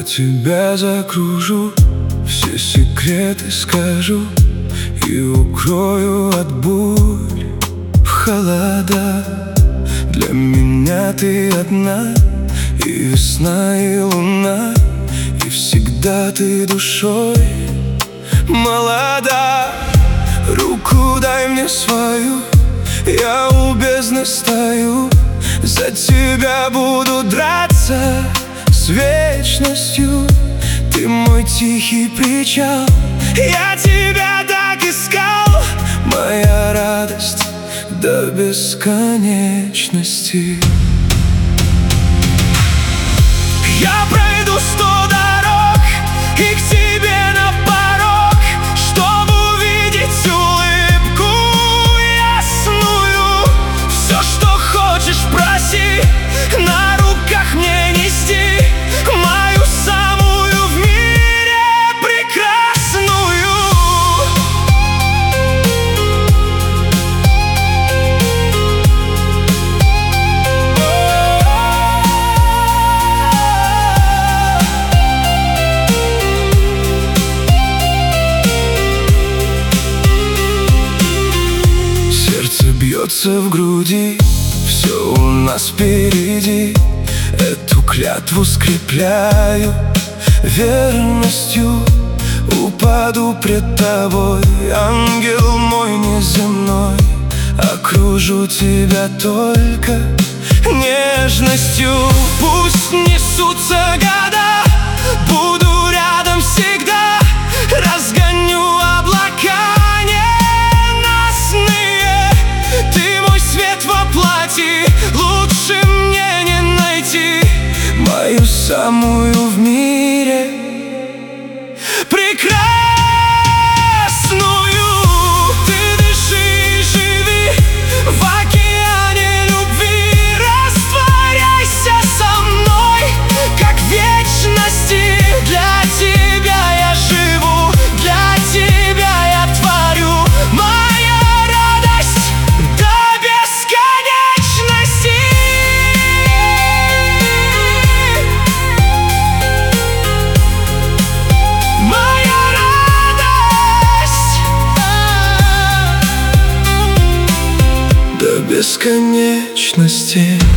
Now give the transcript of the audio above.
тебя закружу, все секреты скажу и укрою от бурь в холода. Для меня ты одна, и весна, и луна, и всегда ты душой молода. Руку дай мне свою, я у бездны стою, за тебя буду драться с вечностью. Ты мой тихий причал, я тебя так искал, моя радость до бесконечности. Я пройду 100 дорог и к тебе на порог, чтобы увидеть улыбку ясную. Все, что хочешь, проси, на руках мне нести мою самую в мире прекрасную. Сердце бьется в груди, все у нас впереди. Эту клятву скрепляю верностью. Упаду пред тобой, ангел мой неземной, окружу тебя только нежностью. Пусть несутся года, буду рядом всегда, разгоню облака ненастные. Ты мой свет во плоти, лучше мне не найти мою самую в мире прекрасную. Ты дыши и живи в океане любви, растворяйся со мной, как в вечности. Для тебя я живу, для тебя я творю, моя радость до бесконечности. Моя радость до бесконечности.